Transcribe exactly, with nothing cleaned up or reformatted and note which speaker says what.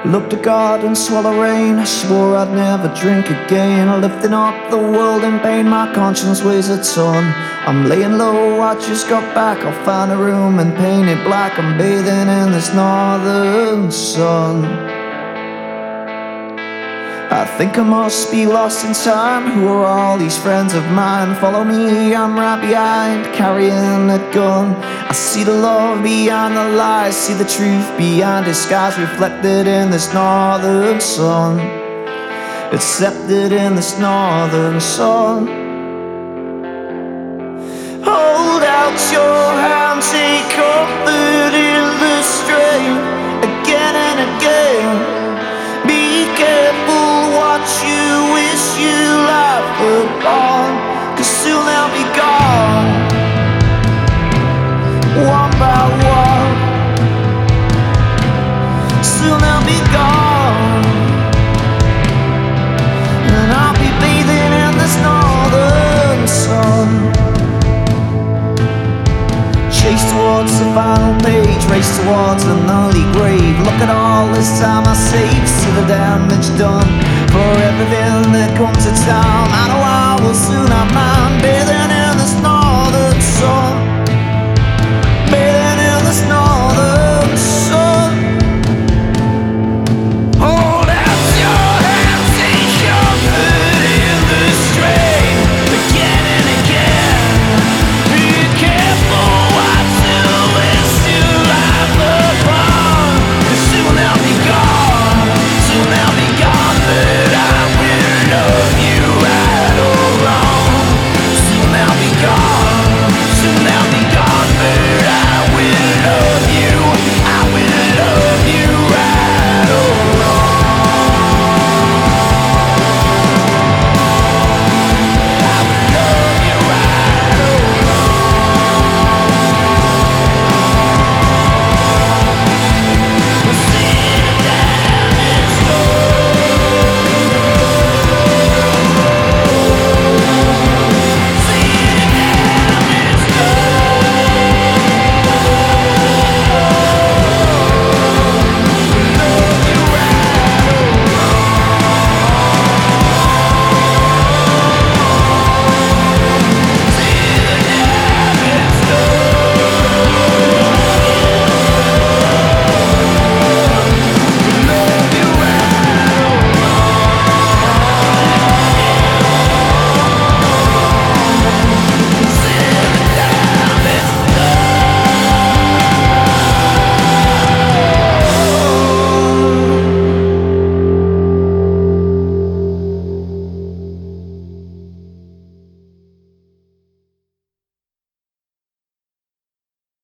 Speaker 1: Looked at God and swallow rain. I swore I'd never drink again. Lifting up the world in pain, my conscience weighs a ton. I'm laying low, I just got back. I'll find a room and paint it black. I'm bathing in this northern sun. I think I must be lost in time. Who are all these friends of mine? Follow me, I'm right behind, carrying a gun. I see the love behind the lies, see the truth behind disguise, reflected in this northern sun, accepted in this northern sun. Hold out your hand, take comfort in the strain, again and again. Be careful what you wish you life upon, 'cause soon they'll be gone, one by one. Soon they'll be gone, and I'll be bathing in this northern sun. Chase towards the final page, race towards an early grave. Look at all this time I saved, see the damage done. For everything that comes to town, I know I will soon have mine bathing